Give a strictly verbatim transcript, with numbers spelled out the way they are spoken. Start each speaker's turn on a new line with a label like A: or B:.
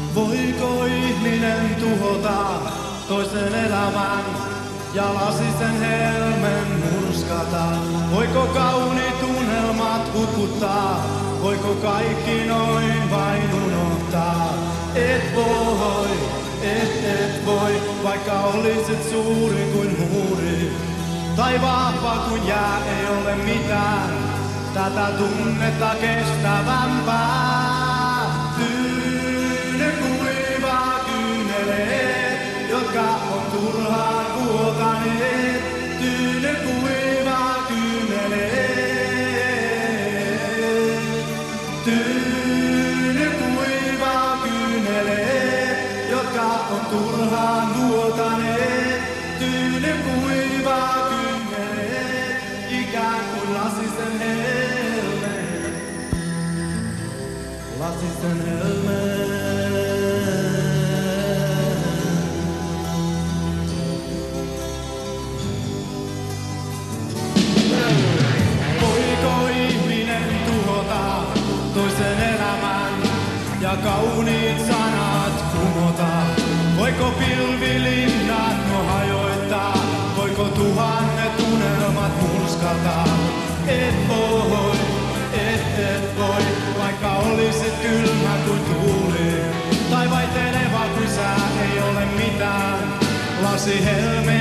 A: Voiko ihminen tuhota toisen elämän ja lasisen helmen murskata? Voiko kauniit unelmat hutkuttaa? Voiko kaikki noin vain unohtaa? Et voi, et et voi, vaikka olisit suuri kuin muuri. Tai vahva kuin jää, ei ole mitään tätä tunnetta kestävämpää. Tyyne kuivaa kyyneleet, jotka on turhaan vuotaneet. Tyyne kuivaa kyyneleet. Tyyne kuivaa kyyneleet, jotka on turhaan vuotaneet. Tyyne kuivaa kyyneleet, ikään kuin lasisen helmeen. Lasisen helmeen. Voiko ihminen tuhota toisen elämän ja kauniit sanat kumota? Voiko pilvilinnat no hajoittaa? Voiko tuhannet unelmat murskata? Et voi, et et voi, vaikka olisit kylmä kuin tuuli. Tai vaihteleva kuin sää, ei ole mitään. Lasi helme